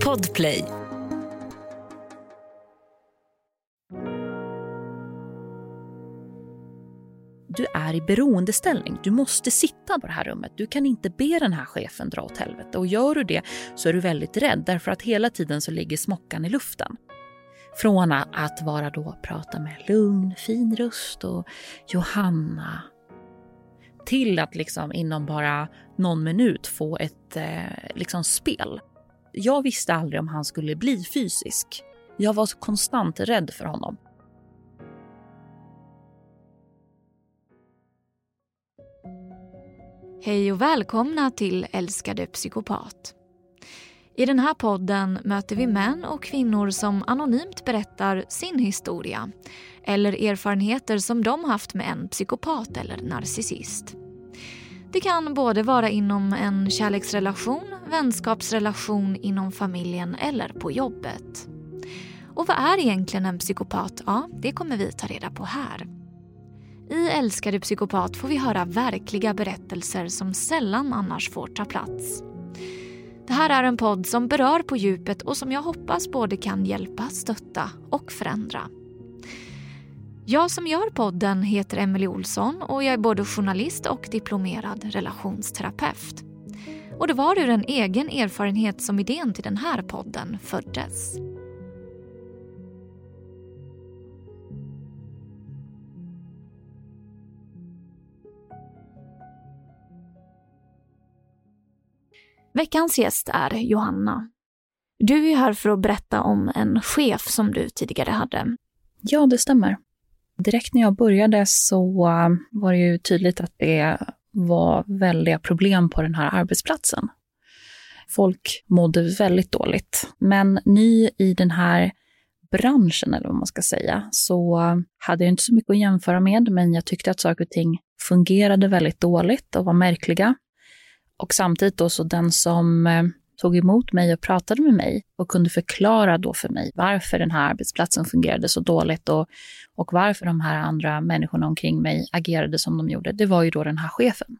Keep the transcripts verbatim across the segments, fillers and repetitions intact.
Podplay. Du är i beroendeställning. Du måste sitta på det här rummet. Du kan inte be den här chefen dra åt helvete. Och gör du det så är du väldigt rädd. Därför att hela tiden så ligger smockan i luften. Från att vara då prata med lugn, fin röst och Johanna. Till att liksom inom bara någon minut få ett eh, liksom spel. Jag visste aldrig om han skulle bli fysisk. Jag var så konstant rädd för honom. Hej och välkomna till Älskade psykopat. I den här podden möter vi män och kvinnor som anonymt berättar sin historia eller erfarenheter som de haft med en psykopat eller narcissist. Det kan både vara inom en kärleksrelation, vänskapsrelation inom familjen eller på jobbet. Och vad är egentligen en psykopat? Ja, det kommer vi ta reda på här. I Älskade psykopat får vi höra verkliga berättelser som sällan annars får ta plats. Det här är en podd som berör på djupet och som jag hoppas både kan hjälpa, stötta och förändra. Jag som gör podden heter Emelie Olsson och jag är både journalist och diplomerad relationsterapeut. Och det var ur en egen erfarenhet som idén till den här podden föddes. Veckans gäst är Johanna. Du är här för att berätta om en chef som du tidigare hade. Ja, det stämmer. Direkt när jag började så var det ju tydligt att det var väldiga problem på den här arbetsplatsen. Folk mådde väldigt dåligt. Men ny i den här branschen, eller vad man ska säga, så hade jag inte så mycket att jämföra med. Men jag tyckte att saker och ting fungerade väldigt dåligt och var märkliga. Och samtidigt då så den som eh, tog emot mig och pratade med mig och kunde förklara då för mig varför den här arbetsplatsen fungerade så dåligt och, och varför de här andra människorna omkring mig agerade som de gjorde, det var ju då den här chefen.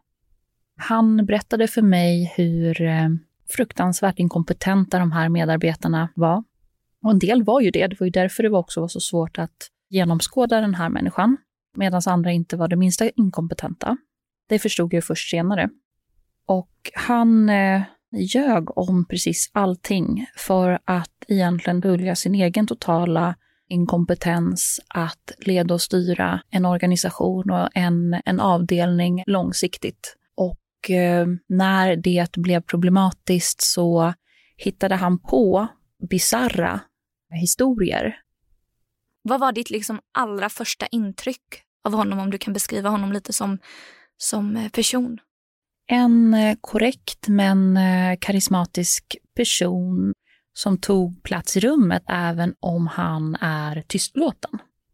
Han berättade för mig hur eh, fruktansvärt inkompetenta de här medarbetarna var. Och en del var ju det, det var ju därför det också var så svårt att genomskåda den här människan, medan andra inte var det minsta inkompetenta. Det förstod jag först senare. Och han eh, ljög om precis allting för att egentligen dölja sin egen totala inkompetens att leda och styra en organisation och en, en avdelning långsiktigt. Och eh, när det blev problematiskt så hittade han på bizarra historier. Vad var ditt liksom allra första intryck av honom, om du kan beskriva honom lite som, som person? En korrekt men karismatisk person som tog plats i rummet även om han är tystlåten.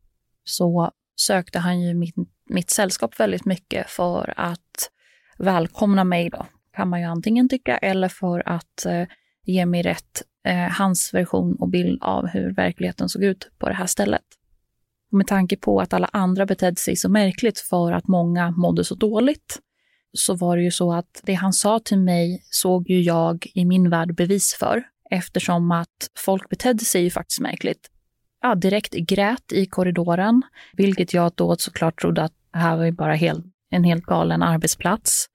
Så sökte han ju mitt, mitt sällskap väldigt mycket för att välkomna mig då. Kan man ju antingen tycka, eller för att eh, ge mig rätt eh, hans version och bild av hur verkligheten såg ut på det här stället. Och med tanke på att alla andra betedde sig så märkligt för att många mådde så dåligt, så var det ju så att det han sa till mig såg ju jag i min värld bevis för. Eftersom att folk betedde sig ju faktiskt märkligt. Ja, direkt grät i korridoren. Vilket jag då såklart trodde att det här var ju bara helt, en helt galen arbetsplats.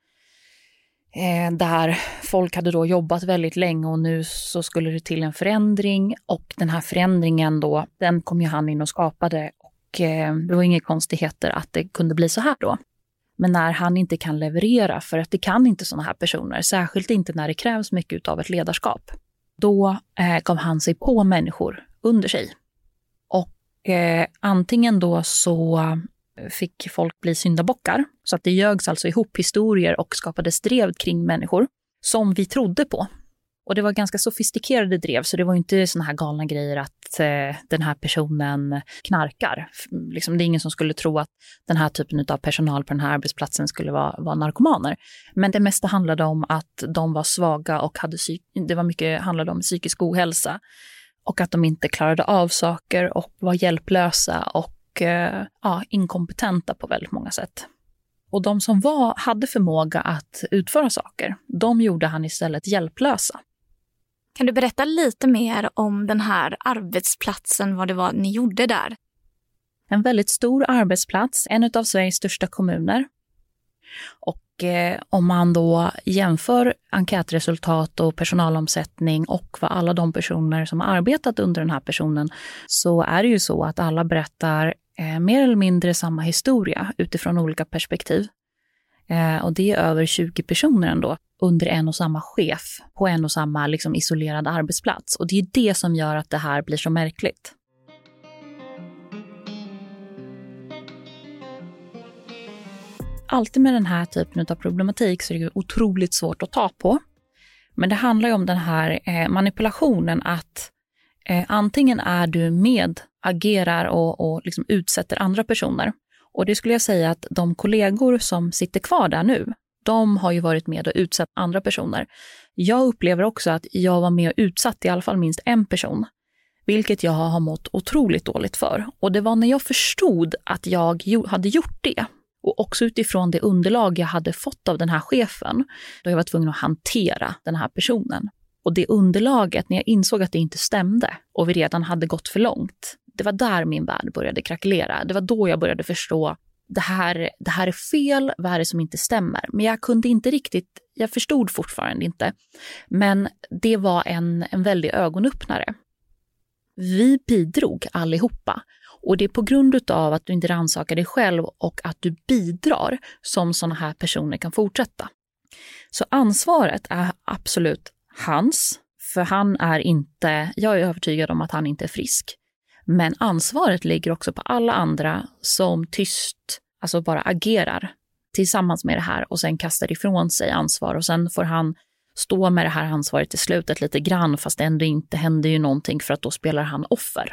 Eh, där folk hade då jobbat väldigt länge och nu så skulle det till en förändring. Och den här förändringen då, den kom ju han in och skapade. Och eh, det var inga konstigheter att det kunde bli så här då. Men när han inte kan leverera, för att det kan inte såna här personer, särskilt inte när det krävs mycket av ett ledarskap, då eh, gav han sig på människor under sig. Och eh, antingen då så fick folk bli syndabockar, så att det ljögs alltså ihop historier och skapades drev kring människor som vi trodde på. Och det var ganska sofistikerade drev, så det var inte såna här galna grejer att eh, den här personen knarkar. Liksom, det är ingen som skulle tro att den här typen av personal på den här arbetsplatsen skulle vara, vara narkomaner. Men det mesta handlade om att de var svaga och hade psyk- det var mycket handlade om psykisk ohälsa. Och att de inte klarade av saker och var hjälplösa och eh, ja, inkompetenta på väldigt många sätt. Och de som var, hade förmåga att utföra saker, de gjorde han istället hjälplösa. Kan du berätta lite mer om den här arbetsplatsen, vad det var ni gjorde där? En väldigt stor arbetsplats, en av Sveriges största kommuner. Och eh, om man då jämför enkätresultat och personalomsättning och vad alla de personer som har arbetat under den här personen, så är det ju så att alla berättar eh, mer eller mindre samma historia utifrån olika perspektiv. Eh, och det är över tjugo personer ändå under en och samma chef på en och samma liksom, isolerad arbetsplats. Och det är det som gör att det här blir så märkligt. Alltid med den här typen av problematik så är det otroligt svårt att ta på. Men det handlar ju om den här eh, manipulationen att eh, antingen är du med, agerar och, och liksom utsätter andra personer. Och det skulle jag säga att de kollegor som sitter kvar där nu, de har ju varit med och utsatt andra personer. Jag upplever också att jag var med och utsatt i alla fall minst en person. Vilket jag har mått otroligt dåligt för. Och det var när jag förstod att jag hade gjort det. Och också utifrån det underlag jag hade fått av den här chefen, då jag var tvungen att hantera den här personen. Och det underlaget, när jag insåg att det inte stämde och vi redan hade gått för långt, det var där min värld började krackelera. Det var då jag började förstå, det här, det här är fel, vad är det som inte stämmer? Men jag kunde inte riktigt, jag förstod fortfarande inte. Men det var en, en väldig ögonöppnare. Vi bidrog allihopa. Och det är på grund av att du inte rannsakar dig själv och att du bidrar som sådana här personer kan fortsätta. Så ansvaret är absolut hans, för han är inte, jag är övertygad om att han inte är frisk. Men ansvaret ligger också på alla andra som tyst, alltså bara agerar tillsammans med det här och sen kastar ifrån sig ansvar. Och sen får han stå med det här ansvaret i slutet lite grann, fast det ändå inte händer ju någonting, för att då spelar han offer.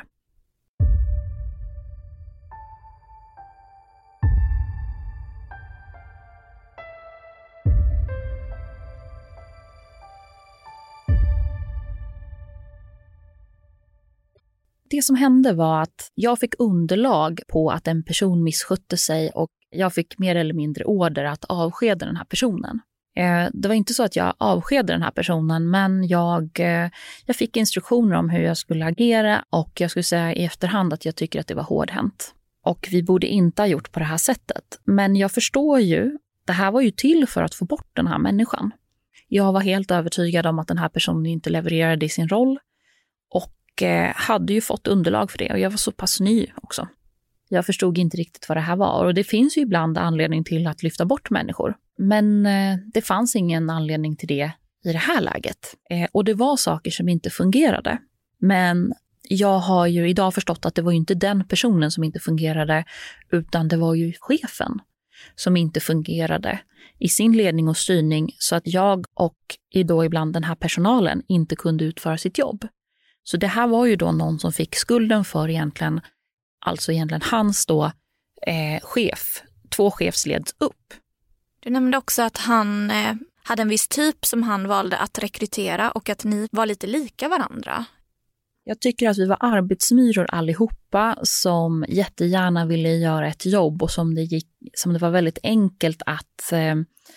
Det som hände var att jag fick underlag på att en person misskötte sig och jag fick mer eller mindre order att avskeda den här personen. Det var inte så att jag avskedade den här personen, men jag, jag fick instruktioner om hur jag skulle agera och jag skulle säga i efterhand att jag tycker att det var hårdhänt. Och vi borde inte ha gjort på det här sättet. Men jag förstår ju, det här var ju till för att få bort den här människan. Jag var helt övertygad om att den här personen inte levererade i sin roll och hade ju fått underlag för det, och jag var så pass ny också. Jag förstod inte riktigt vad det här var, och det finns ju ibland anledning till att lyfta bort människor. Men det fanns ingen anledning till det i det här läget. Och det var saker som inte fungerade. Men jag har ju idag förstått att det var ju inte den personen som inte fungerade, utan det var ju chefen som inte fungerade i sin ledning och styrning, så att jag och då ibland den här personalen inte kunde utföra sitt jobb. Så det här var ju då någon som fick skulden för egentligen, alltså egentligen hans då eh, chef, två chefsleds upp. Du nämnde också att han eh, hade en viss typ som han valde att rekrytera och att ni var lite lika varandra. Jag tycker att vi var arbetsmyror allihopa som jättegärna ville göra ett jobb och som det, gick, som det var väldigt enkelt att, eh,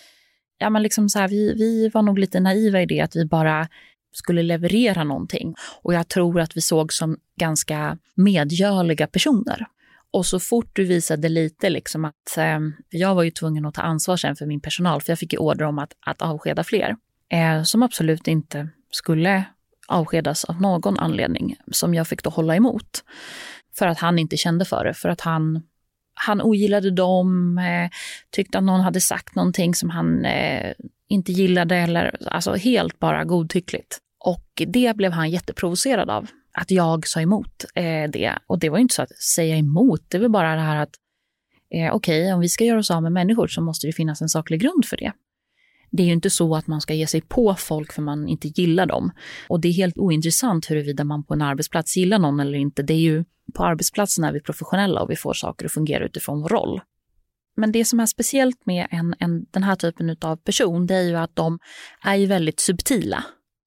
ja men liksom så här, vi, vi var nog lite naiva i det att vi bara skulle leverera någonting. Och jag tror att vi såg som ganska medgörliga personer. Och så fort du visade lite liksom att eh, jag var ju tvungen att ta ansvar sen för min personal, för jag fick ju order om att, att avskeda fler. Eh, som absolut inte skulle avskedas av någon anledning, som jag fick då hålla emot. För att han inte kände för det. För att han, han ogillade dem, eh, tyckte att någon hade sagt någonting som han eh, inte gillade, eller alltså helt bara godtyckligt. Och det blev han jätteprovocerad av, att jag sa emot eh, det. Och det var ju inte så att säga emot, det var bara det här att eh, okej, okay, om vi ska göra oss av med människor så måste det finnas en saklig grund för det. Det är ju inte så att man ska ge sig på folk för man inte gillar dem. Och det är helt ointressant huruvida man på en arbetsplats gillar någon eller inte. Det är ju på arbetsplatsen är vi professionella och vi får saker att fungera utifrån vår roll. Men det som är speciellt med en, en, den här typen av person, det är ju att de är ju väldigt subtila.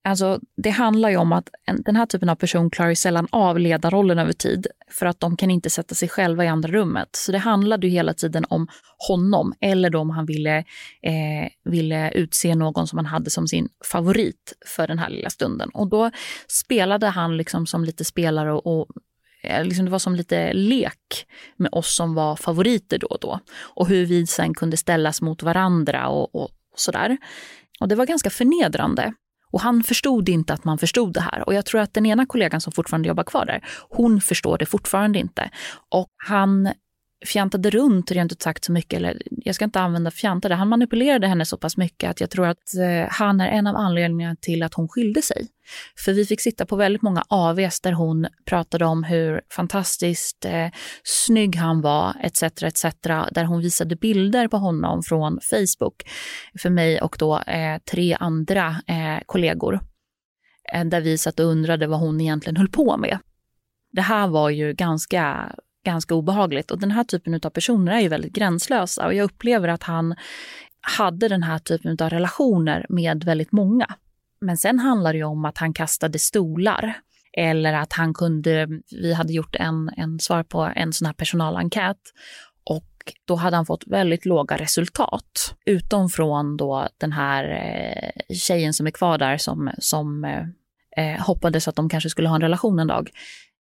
Alltså, det handlar ju om att en, den här typen av person klarar sällan av ledarrollen över tid för att de kan inte sätta sig själva i andra rummet. Så det handlade ju hela tiden om honom eller då om han ville, eh, ville utse någon som han hade som sin favorit för den här lilla stunden. Och då spelade han liksom som lite spelare och, och liksom det var som lite lek med oss som var favoriter då och då. Och hur vi sen kunde ställas mot varandra och, och sådär. Och det var ganska förnedrande. Och han förstod inte att man förstod det här. Och jag tror att den ena kollegan som fortfarande jobbar kvar där, hon förstår det fortfarande inte. Och han fjantade runt rent ut sagt så mycket, eller jag ska inte använda fjantade, han manipulerade henne så pass mycket att jag tror att eh, han är en av anledningarna till att hon skilde sig. För vi fick sitta på väldigt många A Vs där hon pratade om hur fantastiskt eh, snygg han var, et cetera et cetera. Där hon visade bilder på honom från Facebook för mig och då eh, tre andra eh, kollegor. Eh, där vi satt och undrade vad hon egentligen höll på med. Det här var ju ganska... ganska obehagligt. Och den här typen av personer är ju väldigt gränslösa. Och jag upplever att han hade den här typen av relationer med väldigt många. Men sen handlar det ju om att han kastade stolar. Eller att han kunde, vi hade gjort en, en svar på en sån här personalenkät. Och då hade han fått väldigt låga resultat. Utom från då den här eh, tjejen som är kvar där som, som eh, hoppades att de kanske skulle ha en relation en dag.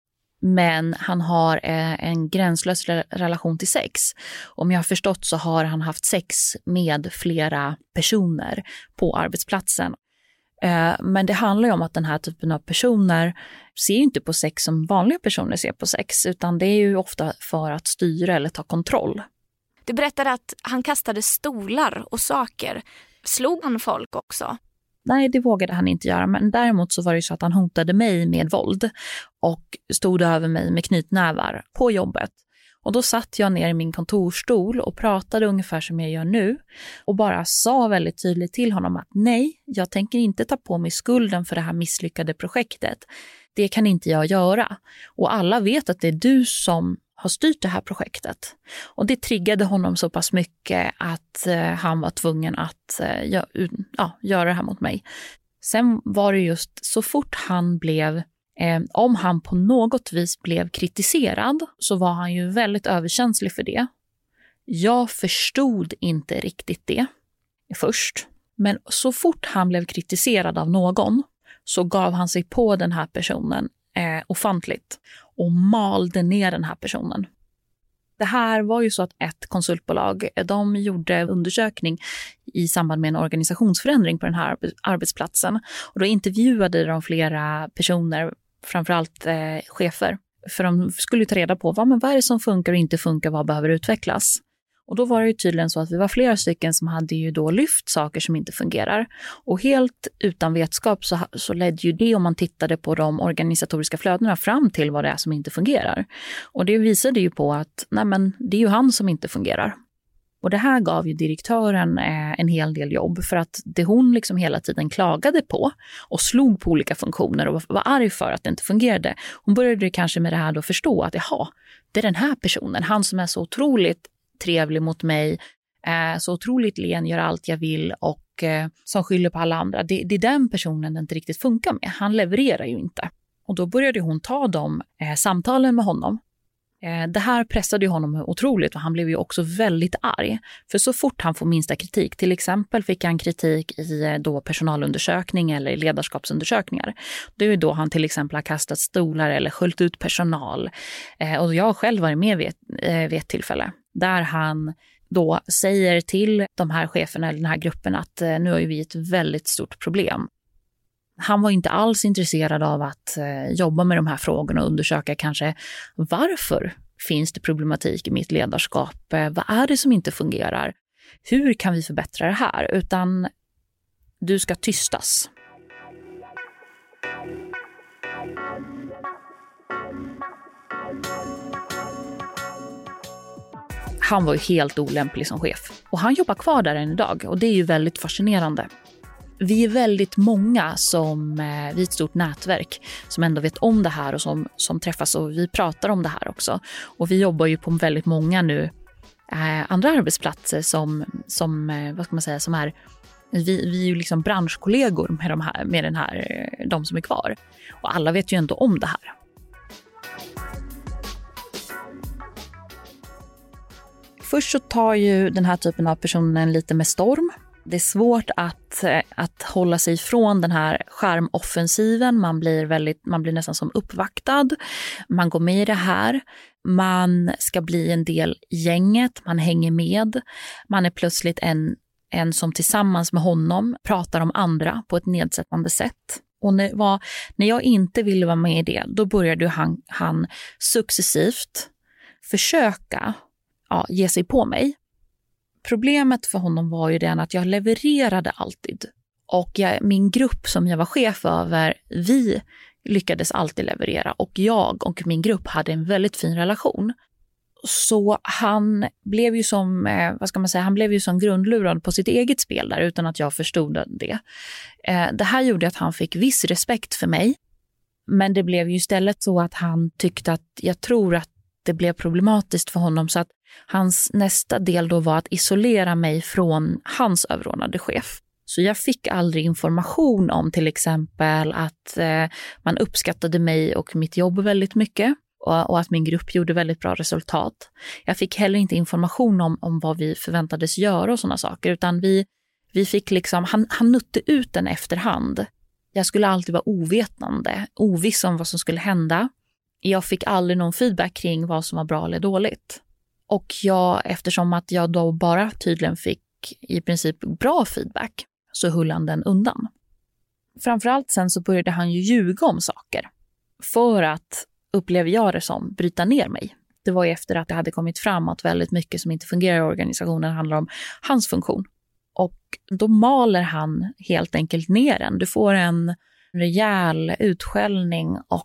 Men han har eh, en gränslös re- relation till sex. Om jag har förstått så har han haft sex med flera personer på arbetsplatsen. Eh, men det handlar ju om att den här typen av personer ser inte på sex som vanliga personer ser på sex. Utan det är ju ofta för att styra eller ta kontroll. Du berättade att han kastade stolar och saker. Slog han folk också? Nej, det vågade han inte göra. Men däremot så var det så att han hotade mig med våld och stod över mig med knytnävar på jobbet. Och då satt jag ner i min kontorstol och pratade ungefär som jag gör nu och bara sa väldigt tydligt till honom att nej, jag tänker inte ta på mig skulden för det här misslyckade projektet. Det kan inte jag göra. Och alla vet att det är du som har styrt det här projektet. Och det triggade honom så pass mycket att eh, han var tvungen att eh, ja, ja, göra det här mot mig. Sen var det just så fort han blev, eh, om han på något vis blev kritiserad så var han ju väldigt överkänslig för det. Jag förstod inte riktigt det först. Men så fort han blev kritiserad av någon så gav han sig på den här personen eh, ofantligt och malde ner den här personen. Det här var ju så att ett konsultbolag, de gjorde undersökning i samband med en organisationsförändring på den här arbetsplatsen. Och då intervjuade de flera personer, framförallt eh, chefer. För de skulle ta reda på vad, men vad är det som funkar och inte funkar, vad behöver utvecklas. Och då var det ju tydligen så att vi var flera stycken som hade ju då lyft saker som inte fungerar. Och helt utan vetskap så, så ledde ju det, om man tittade på de organisatoriska flödena, fram till vad det är som inte fungerar. Och det visade ju på att nej men, det är ju han som inte fungerar. Och det här gav ju direktören eh, en hel del jobb, för att det hon liksom hela tiden klagade på och slog på olika funktioner och var, var arg för att det inte fungerade. Hon började kanske med det här då förstå att jaha, det är den här personen, han som är så otroligt trevlig mot mig, eh, så otroligt len, gör allt jag vill och eh, som skyller på alla andra. Det, det är den personen det inte riktigt funkar med. Han levererar ju inte. Och då började hon ta de eh, samtalen med honom. Eh, det här pressade ju honom otroligt och han blev ju också väldigt arg. För så fort han får minsta kritik, till exempel fick han kritik i eh, då personalundersökning eller ledarskapsundersökningar. Det är ju då han till exempel har kastat stolar eller sköljt ut personal. Eh, och jag har själv varit med vid, eh, vid ett tillfälle. Där han då säger till de här cheferna eller den här gruppen att eh, nu har ju vi ett väldigt stort problem. Han var inte alls intresserad av att eh, jobba med de här frågorna och undersöka kanske varför finns det problematik i mitt ledarskap? Eh, vad är det som inte fungerar? Hur kan vi förbättra det här? Utan du ska tystas. Han var ju helt olämplig som chef. Och han jobbar kvar där än idag. Och det är ju väldigt fascinerande. Vi är väldigt många som, vi är ett stort nätverk som ändå vet om det här och som, som träffas och vi pratar om det här också. Och vi jobbar ju på väldigt många nu eh, andra arbetsplatser som, som, vad ska man säga, som är Vi, vi är ju liksom branschkollegor med, de här, med den här, de som är kvar. Och alla vet ju ändå om det här. Först så tar ju den här typen av personen lite med storm. Det är svårt att, att hålla sig ifrån den här skärmoffensiven. Man blir, väldigt, man blir nästan som uppvaktad. Man går med i det här. Man ska bli en del i gänget. Man hänger med. Man är plötsligt en, en som tillsammans med honom pratar om andra på ett nedsättande sätt. Och när, var, när jag inte ville vara med i det, då började han, han successivt försöka ja, ge sig på mig. Problemet för honom var ju den att jag levererade alltid. Och jag, min grupp som jag var chef över, vi lyckades alltid leverera. Och jag och min grupp hade en väldigt fin relation. Så han blev ju som, vad ska man säga, han blev ju som grundlurad på sitt eget spel där utan att jag förstod det. Det här gjorde att han fick viss respekt för mig. Men det blev ju istället så att han tyckte att, jag tror att det blev problematiskt för honom, så att hans nästa del då var att isolera mig från hans överordnade chef. Så jag fick aldrig information om till exempel att eh, man uppskattade mig och mitt jobb väldigt mycket och, och att min grupp gjorde väldigt bra resultat. Jag fick heller inte information om, om vad vi förväntades göra och sådana saker, utan vi, vi fick liksom, han, han nutte ut den efterhand. Jag skulle alltid vara ovetande, oviss om vad som skulle hända. Jag fick aldrig någon feedback kring vad som var bra eller dåligt. Och jag, eftersom att jag då bara tydligen fick i princip bra feedback, så höll han den undan. Framförallt sen så började han ju ljuga om saker. För att, upplever jag det som, bryta ner mig. Det var ju efter att det hade kommit fram att väldigt mycket som inte fungerar i organisationen handlar om hans funktion. Och då maler han helt enkelt ner den. Du får en rejäl utskällning och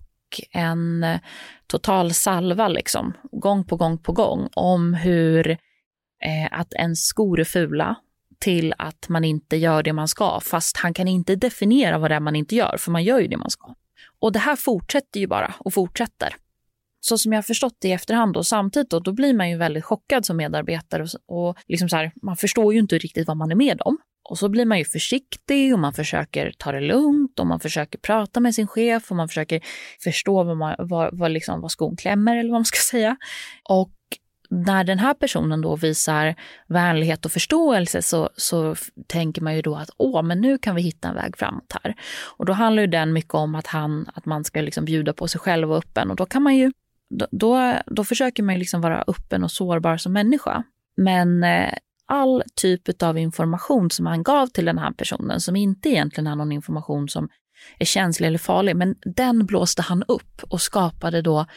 en total salva liksom, gång på gång på gång om hur eh, att ens skor är fula till att man inte gör det man ska, fast han kan inte definiera vad det är man inte gör, för man gör ju det man ska. Och det här fortsätter ju bara och fortsätter. Så som jag har förstått det i efterhand och samtidigt då, då blir man ju väldigt chockad som medarbetare och, och liksom så här, man förstår ju inte riktigt vad man är med om. Och så blir man ju försiktig och man försöker ta det lugnt och man försöker prata med sin chef och man försöker förstå vad, man, vad, vad, liksom, vad skon klämmer eller vad man ska säga. Och när den här personen då visar vänlighet och förståelse så, så tänker man ju då att åh, men nu kan vi hitta en väg framåt här. Och då handlar ju den mycket om att, han, att man ska liksom bjuda på sig själv och öppen. Och då kan man ju, då, då, då försöker man ju liksom vara öppen och sårbar som människa. Men eh, all typ av information som han gav till den här personen, som inte egentligen är någon information som är känslig eller farlig, men den blåste han upp och skapade då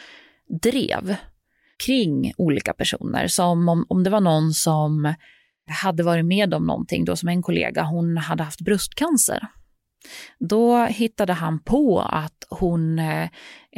drev kring olika personer. Som om, om det var någon som hade varit med om någonting, då som en kollega, hon hade haft bröstcancer. Då hittade han på att hon eh,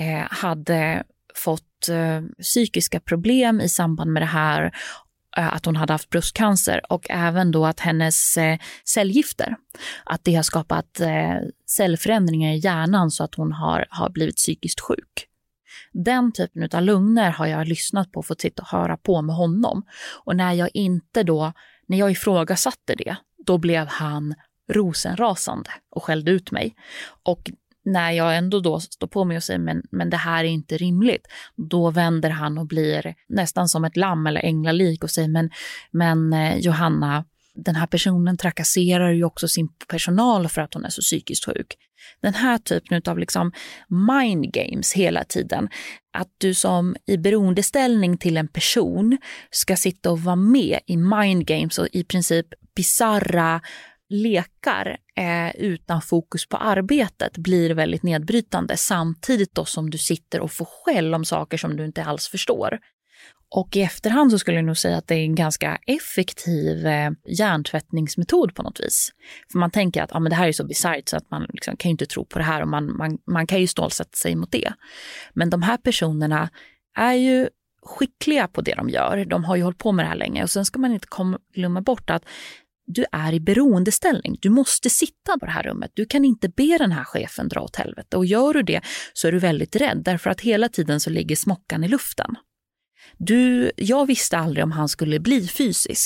hade fått eh, psykiska problem i samband med det här, att hon hade haft bröstcancer, och även då att hennes eh, cellgifter, att det har skapat eh, cellförändringar i hjärnan så att hon har, har blivit psykiskt sjuk. Den typen av lögner har jag lyssnat på och fått sitta och höra på med honom. Och när jag inte då, när jag ifrågasatte det, då blev han rosenrasande och skällde ut mig. Och när jag ändå då står på mig och säger men, men det här är inte rimligt, då vänder han och blir nästan som ett lamm eller änglalik och säger men, men eh, Johanna, den här personen trakasserar ju också sin personal för att hon är så psykiskt sjuk. Den här typen av liksom mind games hela tiden. Att du som i beroendeställning till en person ska sitta och vara med i mind games och i princip bizarra lekar eh, utan fokus på arbetet blir väldigt nedbrytande, samtidigt då som du sitter och får skäll om saker som du inte alls förstår. Och i efterhand så skulle jag nog säga att det är en ganska effektiv eh, hjärntvättningsmetod på något vis. För man tänker att ah, men det här är så bisarrt så att man liksom kan ju inte tro på det här och man, man, man kan ju stålsätta sig mot det. Men de här personerna är ju skickliga på det de gör. De har ju hållit på med det här länge, och sen ska man inte komma, glömma bort att du är i beroendeställning. Du måste sitta på det här rummet. Du kan inte be den här chefen dra åt helvete. Och gör du det så är du väldigt rädd, därför att hela tiden så ligger smockan i luften. Du, jag visste aldrig om han skulle bli fysisk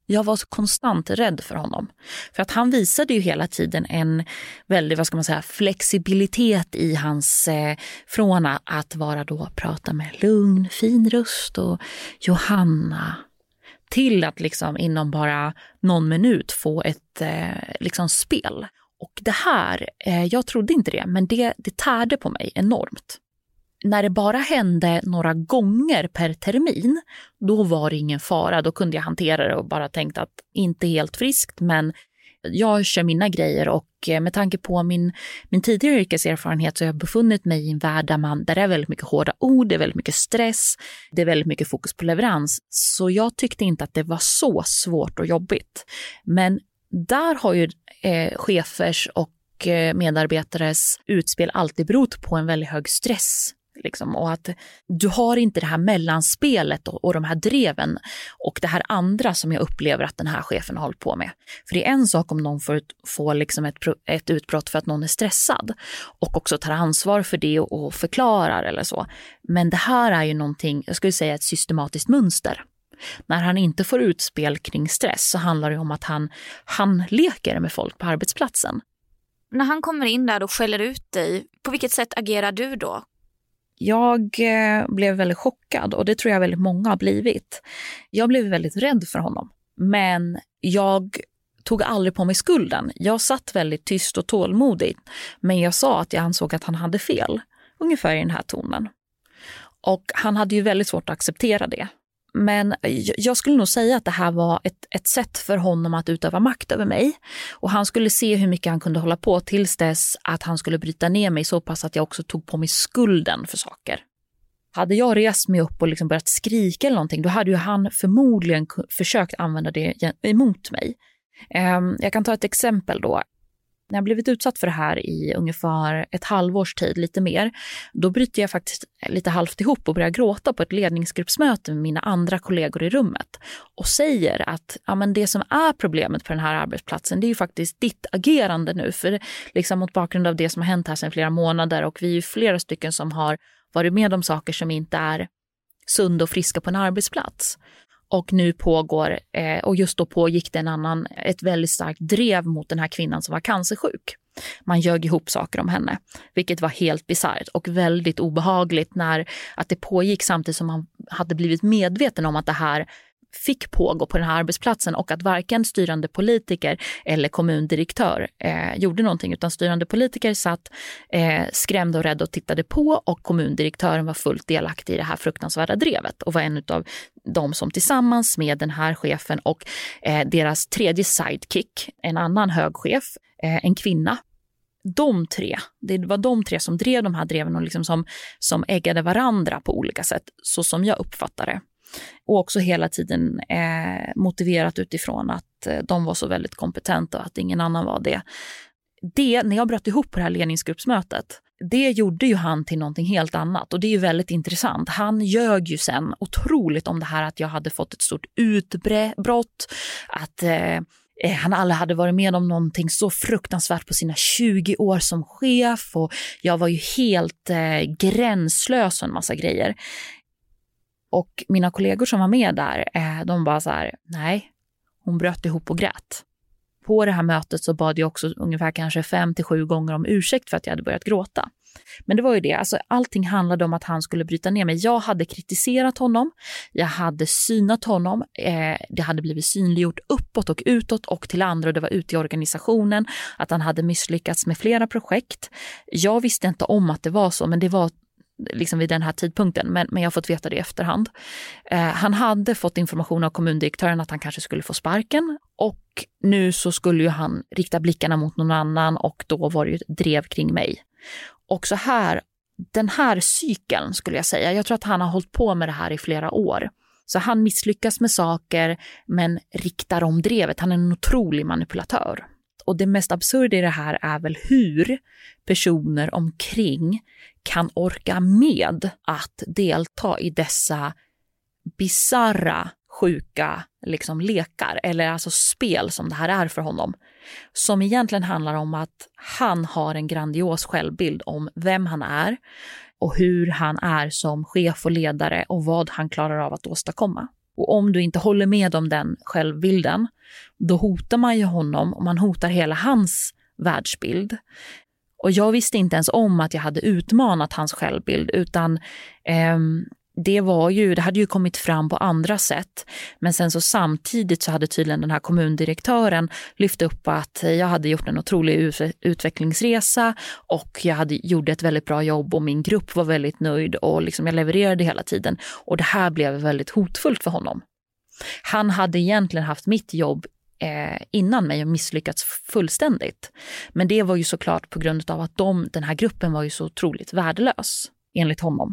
Jag var så konstant rädd för honom. För att han visade ju hela tiden en väldigt, vad ska man säga, flexibilitet i hans, eh, från att vara då, prata med lugn, fin röst och Johanna, till att liksom inom bara någon minut få ett eh, liksom spel. Och det här, eh, jag trodde inte det, men det, det tärde på mig enormt. När det bara hände några gånger per termin, då var det ingen fara. Då kunde jag hantera det och bara tänkte att inte helt friskt, men jag kör mina grejer. Och med tanke på min, min tidigare yrkeserfarenhet så har jag befunnit mig i en värld där, man, där det är väldigt mycket hårda ord, det är väldigt mycket stress, det är väldigt mycket fokus på leverans. Så jag tyckte inte att det var så svårt och jobbigt. Men där har ju eh, chefers och eh, medarbetares utspel alltid berott på en väldigt hög stress. Liksom, och att du har inte det här mellanspelet och, och de här dreven och det här andra som jag upplever att den här chefen har hållit på med. För det är en sak om någon får, får liksom ett, ett utbrott för att någon är stressad och också tar ansvar för det och, och förklarar eller så. Men det här är ju någonting, jag skulle säga ett systematiskt mönster. När han inte får utspel kring stress så handlar det om att han, han leker med folk på arbetsplatsen. När han kommer in där och skäller ut dig, på vilket sätt agerar du då? Jag eh, blev väldigt chockad och det tror jag väldigt många har blivit. Jag blev väldigt rädd för honom. Men jag tog aldrig på mig skulden. Jag satt väldigt tyst och tålmodigt. Men jag sa att jag ansåg att han hade fel. Ungefär i den här tonen. Och han hade ju väldigt svårt att acceptera det. Men jag skulle nog säga att det här var ett, ett sätt för honom att utöva makt över mig. Och han skulle se hur mycket han kunde hålla på tills dess att han skulle bryta ner mig så pass att jag också tog på mig skulden för saker. Hade jag rest mig upp och liksom börjat skrika eller någonting, då hade ju han förmodligen försökt använda det emot mig. Jag kan ta ett exempel då. När jag blivit utsatt för det här i ungefär ett halvårs tid, lite mer, då bryter jag faktiskt lite halvt ihop och börjar gråta på ett ledningsgruppsmöte med mina andra kollegor i rummet och säger att ja, men det som är problemet på den här arbetsplatsen, det är ju faktiskt ditt agerande nu, för liksom mot bakgrund av det som har hänt här sedan flera månader, och vi är ju flera stycken som har varit med om saker som inte är sunda och friska på en arbetsplats. Och nu pågår, eh, och just då pågick det en annan, ett väldigt starkt drev mot den här kvinnan som var cancersjuk. Man ljög ihop saker om henne, vilket var helt bisarrt och väldigt obehagligt när att det pågick samtidigt som man hade blivit medveten om att det här fick pågå på den här arbetsplatsen och att varken styrande politiker eller kommundirektör eh, gjorde någonting, utan styrande politiker satt eh, skrämda och rädda och tittade på, och kommundirektören var fullt delaktig i det här fruktansvärda drevet och var en av de som tillsammans med den här chefen och eh, deras tredje sidekick, en annan hög chef, eh, en kvinna, de tre, det var de tre som drev de här dreven och liksom som, som äggade varandra på olika sätt, så som jag uppfattade. Och också hela tiden eh, motiverat utifrån att eh, de var så väldigt kompetenta och att ingen annan var det. Det, när jag bröt ihop på det här ledningsgruppsmötet, det gjorde ju han till någonting helt annat. Och det är ju väldigt intressant. Han ljög ju sen otroligt om det här att jag hade fått ett stort utbrott, att eh, han aldrig hade varit med om någonting så fruktansvärt på sina tjugo år som chef, och jag var ju helt eh, gränslös och en massa grejer. Och mina kollegor som var med där, de bara så här, nej, hon bröt ihop och grät. På det här mötet så bad jag också ungefär kanske fem till sju gånger om ursäkt för att jag hade börjat gråta. Men det var ju det, alltså allting handlade om att han skulle bryta ner mig. Jag hade kritiserat honom, jag hade synat honom, eh, det hade blivit synliggjort uppåt och utåt och till andra, och det var ute i organisationen att han hade misslyckats med flera projekt. Jag visste inte om att det var så, men det var liksom vid den här tidpunkten, men, men jag har fått veta det i efterhand. Eh, han hade fått information av kommundirektören att han kanske skulle få sparken, och nu så skulle ju han rikta blickarna mot någon annan, och då var det ju ett drev kring mig. Och så här, den här cykeln skulle jag säga, jag tror att han har hållit på med det här i flera år. Så han misslyckas med saker men riktar om drevet, han är en otrolig manipulatör. Och det mest absurda i det här är väl hur personer omkring kan orka med att delta i dessa bizarra, sjuka liksom lekar, eller alltså spel som det här är för honom. Som egentligen handlar om att han har en grandios självbild om vem han är och hur han är som chef och ledare och vad han klarar av att åstadkomma. Och om du inte håller med om den självbilden, då hotar man ju honom och man hotar hela hans världsbild. Och jag visste inte ens om att jag hade utmanat hans självbild, utan eh, det var ju, det hade ju kommit fram på andra sätt. Men sen så samtidigt så hade tydligen den här kommundirektören lyft upp att jag hade gjort en otrolig utvecklingsresa och jag hade gjort ett väldigt bra jobb och min grupp var väldigt nöjd och liksom jag levererade hela tiden. Och det här blev väldigt hotfullt för honom. Han hade egentligen haft mitt jobb eh, innan mig och misslyckats fullständigt. Men det var ju såklart på grund av att de, den här gruppen var ju så otroligt värdelös enligt honom.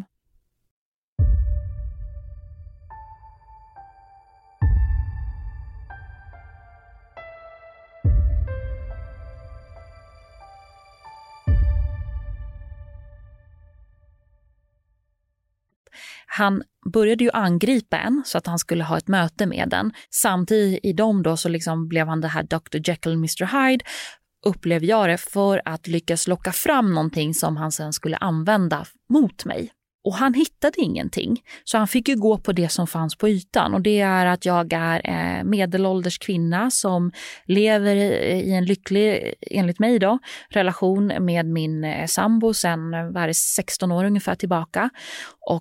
Han började ju angripa en så att han skulle ha ett möte med den. Samtidigt i dem då så liksom blev han det här doktor Jekyll mister Hyde, upplever jag det, för att lyckas locka fram någonting som han sen skulle använda mot mig. Och han hittade ingenting, så han fick ju gå på det som fanns på ytan. Och det är att jag är medelålders kvinna som lever i en lycklig, enligt mig då, relation med min sambo sedan var det sexton år ungefär tillbaka. Och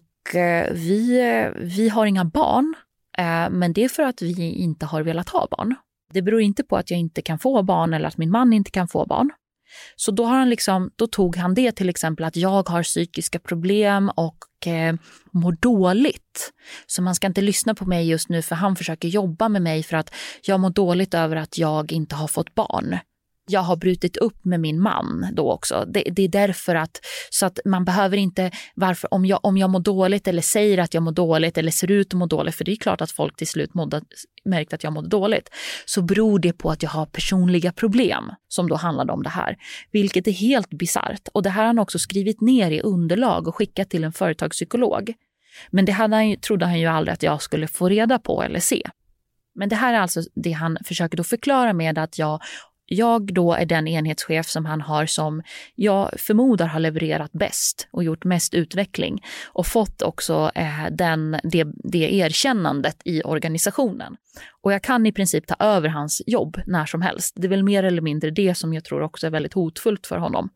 vi, vi har inga barn, men det är för att vi inte har velat ha barn. Det beror inte på att jag inte kan få barn eller att min man inte kan få barn. Så då, har han liksom, då tog han det till exempel att jag har psykiska problem och eh, mår dåligt. Så man ska inte lyssna på mig just nu, för han försöker jobba med mig för att jag mår dåligt över att jag inte har fått barn. Jag har brutit upp med min man då också. Det, det är därför att, så att man behöver inte, varför, om jag, om jag mår dåligt eller säger att jag mår dåligt eller ser ut att må dåligt, för det är klart att folk till slut mådde, märkt att jag mådde dåligt, så beror det på att jag har personliga problem som då handlade om det här. Vilket är helt bizarrt. Och det här har han också skrivit ner i underlag och skickat till en företagspsykolog. Men det hade han ju, trodde han ju aldrig att jag skulle få reda på eller se. Men det här är alltså det han försöker då förklara med att jag Jag då är den enhetschef som han har som jag förmodar har levererat bäst och gjort mest utveckling och fått också eh, den, det, det erkännandet i organisationen. Och jag kan i princip ta över hans jobb när som helst. Det är väl mer eller mindre det som jag tror också är väldigt hotfullt för honom.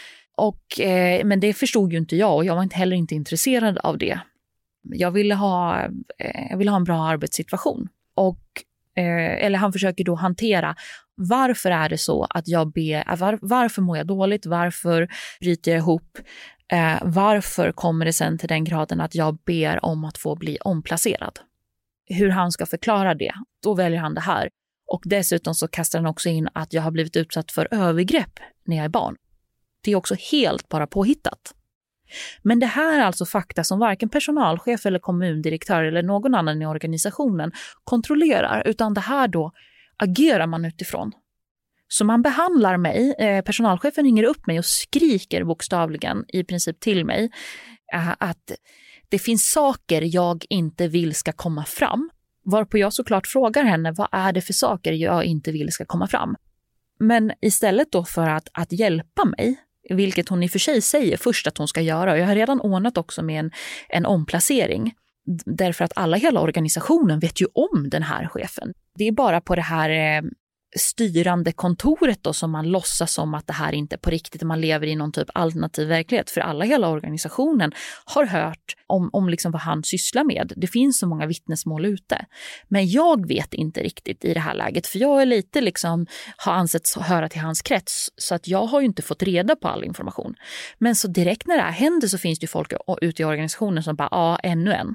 Och, eh, men det förstod ju inte jag och jag var inte heller inte intresserad av det. Jag ville ha, eh, jag ville ha en bra arbetssituation. Och eh, eller han försöker då hantera, varför är det så att jag ber, var, varför mår jag dåligt, varför bryter jag ihop, eh, varför kommer det sen till den graden att jag ber om att få bli omplacerad. Hur han ska förklara det, då väljer han det här. Och dessutom så kastar han också in att jag har blivit utsatt för övergrepp när jag är barn. Det är också helt bara påhittat. Men det här är alltså fakta som varken personalchef eller kommundirektör eller någon annan i organisationen kontrollerar, utan det här då agerar man utifrån. Så man behandlar mig, eh, personalchefen ringer upp mig och skriker bokstavligen i princip till mig eh, att det finns saker jag inte vill ska komma fram. Varpå jag såklart frågar henne, vad är det för saker jag inte vill ska komma fram? Men istället då för att, att hjälpa mig, vilket hon i och för sig säger först att hon ska göra, och jag har redan ordnat också med en, en omplacering, därför att alla i hela organisationen vet ju om den här chefen. Det är bara på det här eh, styrande kontoret då som man låtsas som att det här inte är på riktigt, man lever i någon typ alternativ verklighet, för alla i hela organisationen har hört om, om liksom vad han sysslar med. Det finns så många vittnesmål ute. Men jag vet inte riktigt i det här läget, för jag är lite liksom, har ansetts höra till hans krets, så att jag har ju inte fått reda på all information. Men så direkt när det här händer så finns det ju folk ute i organisationen som bara, ja, ännu en.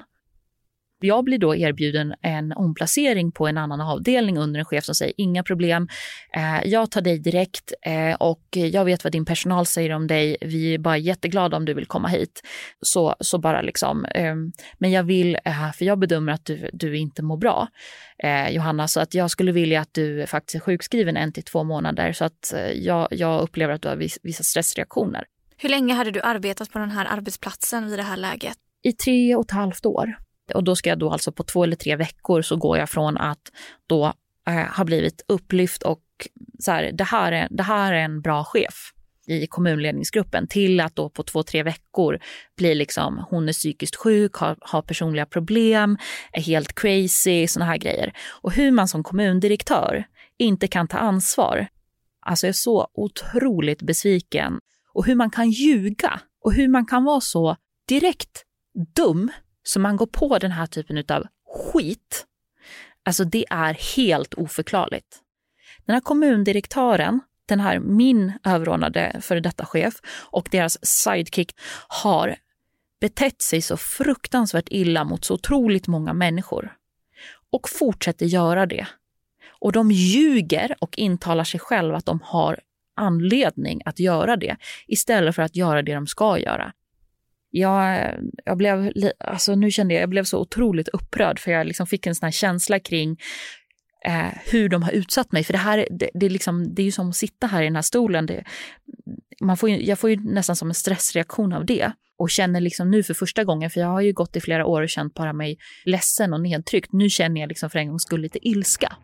Jag blir då erbjuden en omplacering på en annan avdelning under en chef som säger inga problem, eh, jag tar dig direkt eh, och jag vet vad din personal säger om dig, vi är bara jätteglada om du vill komma hit. Så, så bara liksom, eh, men jag vill, eh, för jag bedömer att du, du inte mår bra, eh, Johanna, så att jag skulle vilja att du faktiskt är sjukskriven en till två månader, så att eh, jag, jag upplever att du har vis, vissa stressreaktioner. Hur länge hade du arbetat på den här arbetsplatsen vid det här läget? I tre och ett halvt år. Och då ska jag då alltså på två eller tre veckor så går jag från att då eh, ha blivit upplyft och så här, det här är, det här är en bra chef. i kommunledningsgruppen till att då på två, tre veckor bli liksom, hon är psykiskt sjuk, har, har personliga problem, är helt crazy, såna här grejer. Och hur man som kommundirektör inte kan ta ansvar. Alltså jag är så otroligt besviken. Och hur man kan ljuga och hur man kan vara så direkt dum så man går på den här typen av skit. Alltså det är helt oförklarligt. Den här kommundirektören, den här min överordnade före detta chef och deras sidekick har betett sig så fruktansvärt illa mot så otroligt många människor. Och fortsätter göra det. Och de ljuger och intalar sig själva att de har anledning att göra det istället för att göra det de ska göra. Jag, jag blev, alltså nu kände jag, jag blev så otroligt upprörd för jag liksom fick en sån här känsla kring eh, hur de har utsatt mig. För det här, det, det, är liksom, det är ju som att sitta här i den här stolen. Det, man får ju, jag får ju nästan som en stressreaktion av det. Och känner liksom nu för första gången, för jag har ju gått i flera år och känt bara mig ledsen och nedtryckt. Nu känner jag liksom för en gång skull lite ilska.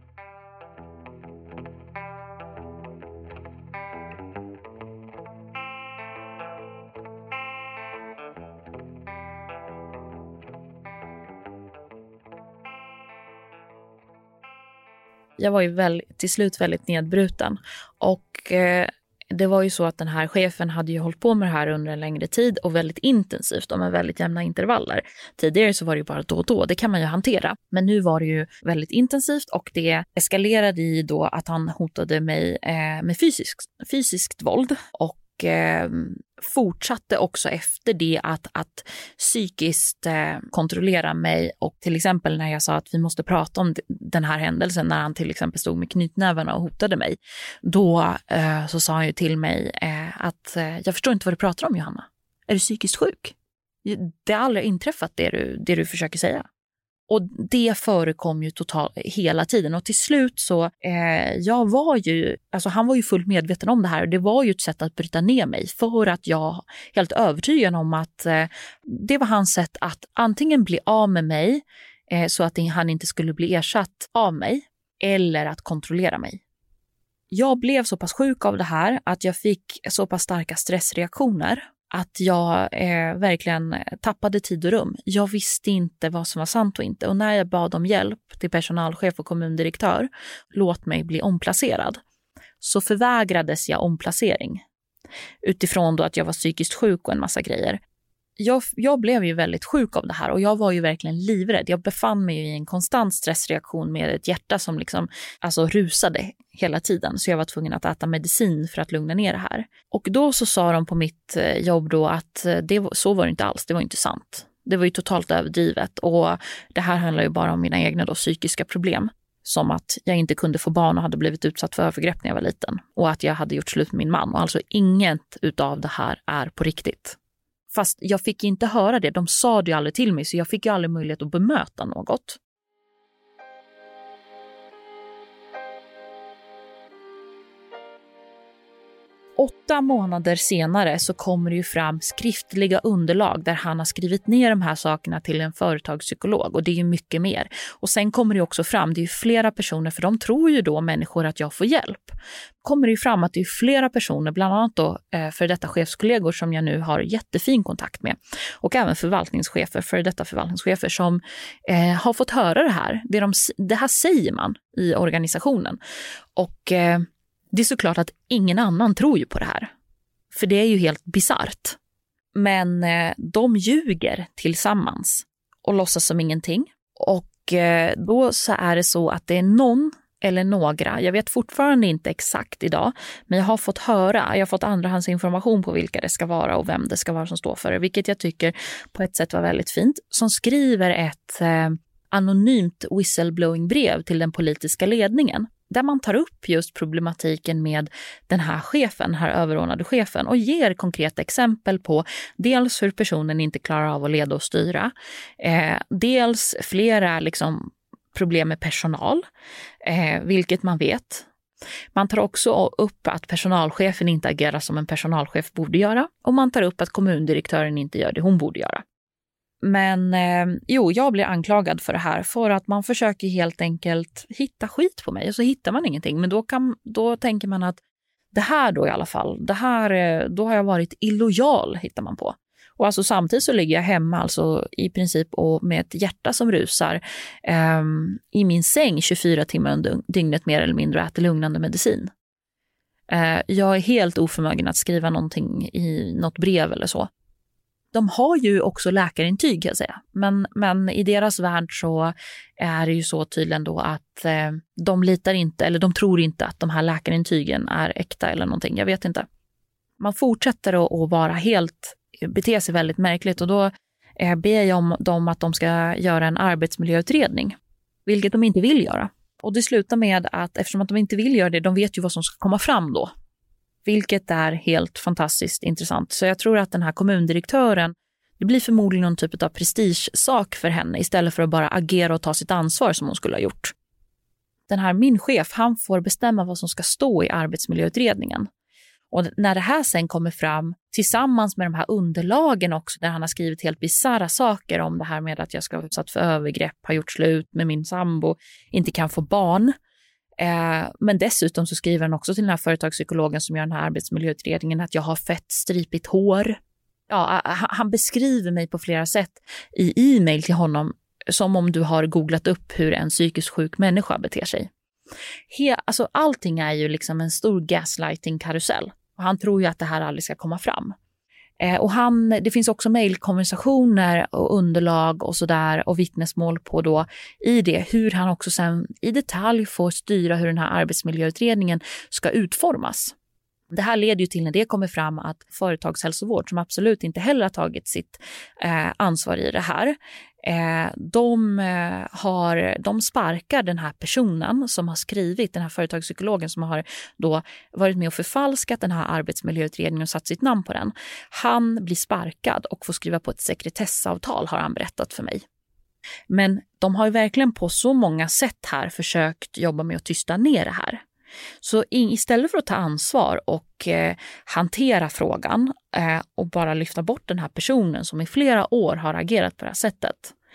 Jag var ju väl, till slut väldigt nedbruten och eh, det var ju så att den här chefen hade ju hållit på med det här under en längre tid och väldigt intensivt och med väldigt jämna intervaller. Tidigare så var det ju bara då och då, det kan man ju hantera. Men nu var det ju väldigt intensivt och det eskalerade i då att han hotade mig eh, med fysisk, fysiskt våld och eh, fortsatte också efter det att, att psykiskt eh, kontrollera mig och till exempel när jag sa att vi måste prata om den här händelsen när han till exempel stod med knytnävarna och hotade mig. Då eh, så sa han ju till mig eh, att eh, jag förstår inte vad du pratar om, Johanna. Är du psykiskt sjuk? Det har aldrig inträffat det du, det du försöker säga. Och det förekom ju totalt hela tiden. Och till slut så, eh, jag var ju, alltså han var ju fullt medveten om det här. Och det var ju ett sätt att bryta ner mig. För att jag helt övertygad om att eh, det var hans sätt att antingen bli av med mig. Eh, så att han inte skulle bli ersatt av mig. Eller att kontrollera mig. Jag blev så pass sjuk av det här att jag fick så pass starka stressreaktioner. Att jag eh, verkligen tappade tid och rum. Jag visste inte vad som var sant och inte. Och när jag bad om hjälp till personalchef och kommundirektör, låt mig bli omplacerad, så förvägrades jag omplacering. Utifrån då att jag var psykiskt sjuk och en massa grejer. Jag, jag blev ju väldigt sjuk av det här och jag var ju verkligen livrädd. Jag befann mig ju i en konstant stressreaktion med ett hjärta som liksom alltså rusade hela tiden. Så jag var tvungen att äta medicin för att lugna ner det här. Och då så sa de på mitt jobb då att det, så var det inte alls, det var inte sant. Det var ju totalt överdrivet och det här handlar ju bara om mina egna då psykiska problem. Som att jag inte kunde få barn och hade blivit utsatt för övergrepp när jag var liten. Och att jag hade gjort slut med min man. Och alltså inget utav det här är på riktigt. Fast jag fick inte höra det. De sa det ju aldrig till mig så jag fick ju aldrig möjlighet att bemöta något. Åtta månader senare så kommer det ju fram skriftliga underlag där han har skrivit ner de här sakerna till en företagspsykolog och det är ju mycket mer. Och sen kommer det också fram, det är ju flera personer, för de tror ju då människor att jag får hjälp. Kommer det ju fram att det är flera personer, bland annat då eh, för detta chefskollegor som jag nu har jättefin kontakt med. Och även förvaltningschefer, för detta förvaltningschefer som eh, har fått höra det här. Det, de, det här säger man i organisationen. Och eh, det är såklart att ingen annan tror ju på det här. För det är ju helt bizarrt. Men eh, de ljuger tillsammans och låtsas som ingenting. Och eh, då så är det så att det är någon eller några, jag vet fortfarande inte exakt idag, men jag har fått höra, jag har fått andrahandsinformation på vilka det ska vara och vem det ska vara som står för det, vilket jag tycker på ett sätt var väldigt fint, som skriver ett eh, anonymt whistleblowing-brev till den politiska ledningen. Där man tar upp just problematiken med den här chefen, den här överordnade chefen och ger konkreta exempel på dels hur personen inte klarar av att leda och styra, eh, dels flera liksom, problem med personal, eh, vilket man vet. Man tar också upp att personalchefen inte agerar som en personalchef borde göra och man tar upp att kommundirektören inte gör det hon borde göra. Men eh, jo, jag blir anklagad för det här för att man försöker helt enkelt hitta skit på mig och så hittar man ingenting. Men då, kan, då tänker man att Det här då i alla fall, det här, då har jag varit illojal, hittar man på. Och alltså samtidigt så ligger jag hemma alltså i princip och med ett hjärta som rusar eh, i min säng tjugofyra timmar under dygnet mer eller mindre och äter lugnande medicin. Eh, jag är helt oförmögen att skriva någonting i något brev eller så. De har ju också läkarintyg kan jag säga. Men, men i deras värld så är det ju så tydligen då att eh, de litar inte eller de tror inte att de här läkarintygen är äkta eller någonting. Jag vet inte. Man fortsätter att, att vara helt, bete sig väldigt märkligt och då eh, ber jag om dem att de ska göra en arbetsmiljöutredning. Vilket de inte vill göra. Och det slutar med att eftersom att de inte vill göra det, de vet ju vad som ska komma fram då. Vilket är helt fantastiskt intressant. Så jag tror att den här kommundirektören, det blir förmodligen någon typ av prestigesak för henne istället för att bara agera och ta sitt ansvar som hon skulle ha gjort. Den här min chef, han får bestämma vad som ska stå i arbetsmiljöutredningen. Och när det här sen kommer fram tillsammans med de här underlagen också där han har skrivit helt bizarra saker om det här med att jag ska vara utsatt för övergrepp, har gjort slut med min sambo, inte kan få barn. Eh, men dessutom så skriver han också till den här företagspsykologen som gör den här arbetsmiljöutredningen att jag har fett stripigt hår. Ja, han beskriver mig på flera sätt i e-mail till honom som om du har googlat upp hur en psykiskt sjuk människa beter sig. He, alltså allting är ju liksom en stor gaslighting-karusell. Och han tror ju att det här aldrig ska komma fram. Eh, och han, det finns också mejlkonversationer och underlag och sådär och vittnesmål på då i det hur han också sen i detalj får styra hur den här arbetsmiljöutredningen ska utformas. Det här leder ju till när det kommer fram att företagshälsovård som absolut inte heller har tagit sitt eh, ansvar i det här. Eh, de, eh, har, de sparkar den här personen som har skrivit, den här företagspsykologen som har då varit med och förfalskat den här arbetsmiljöutredningen och satt sitt namn på den. Han blir sparkad och får skriva på ett sekretessavtal har han berättat för mig. Men de har ju verkligen på så många sätt här försökt jobba med att tysta ner det här. Så istället för att ta ansvar och eh, hantera frågan eh, och bara lyfta bort den här personen som i flera år har agerat på det här sättet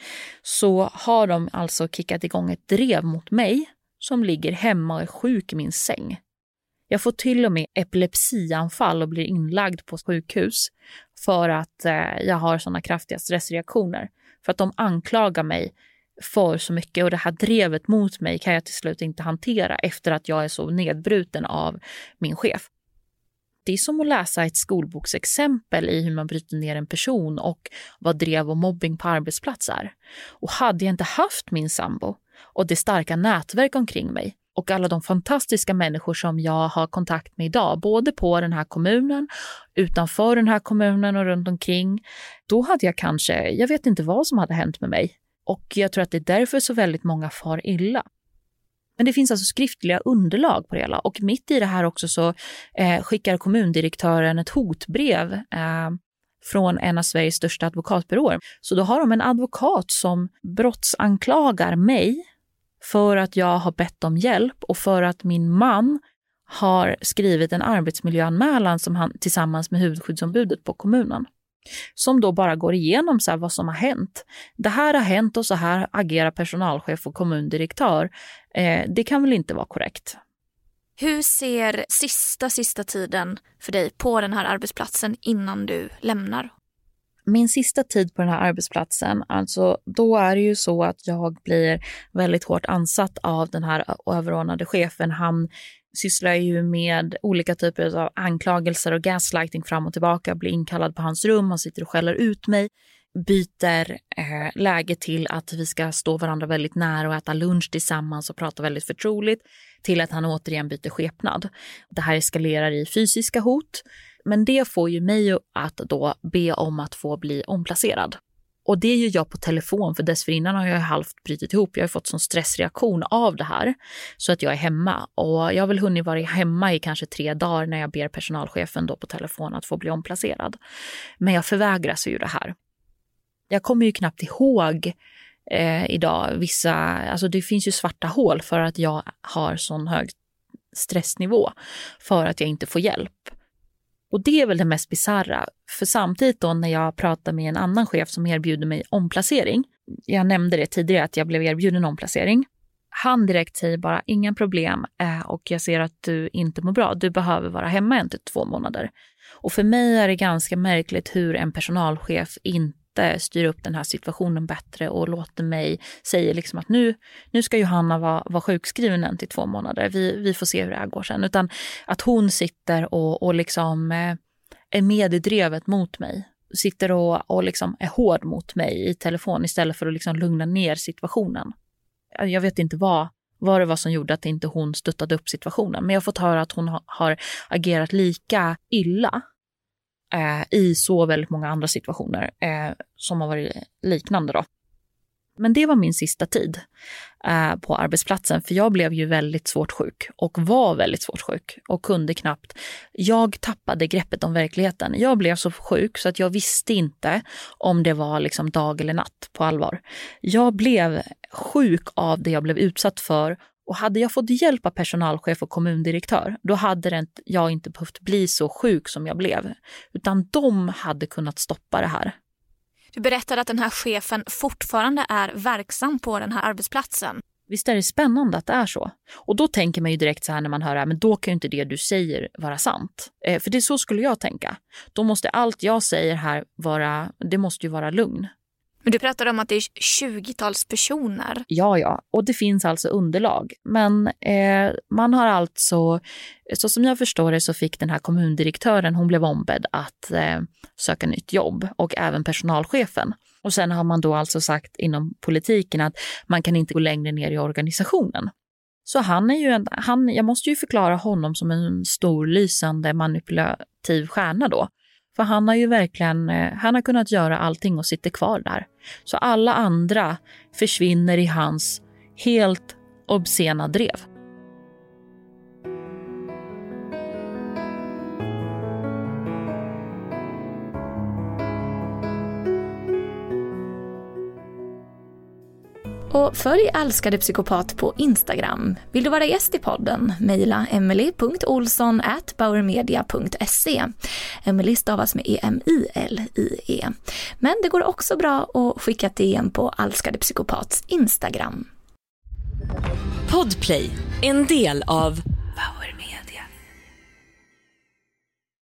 så har de alltså kickat igång ett drev mot mig som ligger hemma och är sjuk i min säng. Jag får till och med epilepsianfall och blir inlagd på sjukhus för att eh, jag har sådana kraftiga stressreaktioner. För att de anklagar mig för så mycket och det här drevet mot mig kan jag till slut inte hantera efter att jag är så nedbruten av min chef. Det är som att läsa ett skolboksexempel i hur man bryter ner en person och vad drev och mobbing på arbetsplats är. Och hade jag inte haft min sambo och det starka nätverk omkring mig och alla de fantastiska människor som jag har kontakt med idag, både på den här kommunen, utanför den här kommunen och runt omkring, då hade jag kanske, jag vet inte vad som hade hänt med mig. Och jag tror att det är därför så väldigt många far illa. Men det finns alltså skriftliga underlag på det hela. Och mitt i det här också så eh, skickar kommundirektören ett hotbrev eh, från en av Sveriges största advokatbyråer. Så då har de en advokat som brottsanklagar mig för att jag har bett om hjälp och för att min man har skrivit en arbetsmiljöanmälan som han tillsammans med huvudskyddsombudet på kommunen. Som då bara går igenom så här vad som har hänt. Det här har hänt och så här agerar personalchef och kommundirektör. Eh, det kan väl inte vara korrekt. Hur ser sista, sista tiden för dig på den här arbetsplatsen innan du lämnar? Min sista tid på den här arbetsplatsen, alltså då är det ju så att jag blir väldigt hårt ansatt av den här överordnade chefen. Han sysslar ju med olika typer av anklagelser och gaslighting fram och tillbaka. Jag blir inkallad på hans rum, han sitter och skäller ut mig. Byter eh, läge till att vi ska stå varandra väldigt nära och äta lunch tillsammans och prata väldigt förtroligt. Till att han återigen byter skepnad. Det här eskalerar i fysiska hot. Men det får ju mig att då be om att få bli omplacerad. Och det gör jag på telefon, för dessförinnan har jag halvt brytit ihop. Jag har fått sån stressreaktion av det här så att jag är hemma. Och jag har väl hunnit vara hemma i kanske tre dagar när jag ber personalchefen då på telefon att få bli omplacerad. Men jag förvägras ju det här. Jag kommer ju knappt ihåg eh, idag vissa, alltså det finns ju svarta hål för att jag har sån hög stressnivå för att jag inte får hjälp. Och det är väl det mest bizarra. För samtidigt då när jag pratar med en annan chef som erbjuder mig omplacering. Jag nämnde det tidigare att jag blev erbjuden omplacering. han direkt säger bara inga problem eh, och jag ser att du inte mår bra. Du behöver vara hemma en till två månader. Och för mig är det ganska märkligt hur en personalchef inte styr upp den här situationen bättre och låter mig säga liksom att nu, nu ska Johanna vara, vara sjukskriven en till två månader. Vi, vi får se hur det här går sen. Utan att hon sitter och, och liksom eh, är medidrevet mot mig. Sitter och, och liksom är hård mot mig i telefon istället för att liksom lugna ner situationen. Jag vet inte vad, vad det var som gjorde att inte hon stöttade upp situationen. Men jag har fått höra att hon ha, har agerat lika illa eh, i så väldigt många andra situationer eh, som har varit liknande då. Men det var min sista tid eh, på arbetsplatsen, för jag blev ju väldigt svårt sjuk och var väldigt svårt sjuk och kunde knappt. Jag tappade greppet om verkligheten. Jag blev så sjuk så att jag visste inte om det var liksom dag eller natt på allvar. Jag blev sjuk av det jag blev utsatt för, och hade jag fått hjälp av personalchef och kommundirektör, då hade jag inte behövt bli så sjuk som jag blev, utan de hade kunnat stoppa det här. Du berättade att den här chefen fortfarande är verksam på den här arbetsplatsen. Visst är det spännande att det är så. Och då tänker man ju direkt så här när man hör det, men då kan ju inte det du säger vara sant. Eh, för det är så skulle jag tänka. Då måste allt jag säger här vara, det måste ju vara lugn. Men du pratade om att det är tjugotals personer. Ja, ja. Och det finns alltså underlag. Men eh, man har alltså, så som jag förstår det så fick den här kommundirektören, hon blev ombedd att eh, söka nytt jobb, och även personalchefen. Och sen har man då alltså sagt inom politiken att man kan inte gå längre ner i organisationen. Så han är ju en, han, jag måste ju förklara honom som en stor lysande manipulativ stjärna då. För han har ju verkligen, han har kunnat göra allting och sitter kvar där. Så alla andra försvinner i hans helt obscena drev. Och följ Älskade psykopat på Instagram. Vill du vara gäst i podden? Mejla emily punkt olsson at bauermedia punkt se. Emily stavas med E M I L I E. Men det går också bra att skicka ett D M på Älskade psykopats Instagram. Podplay, en del av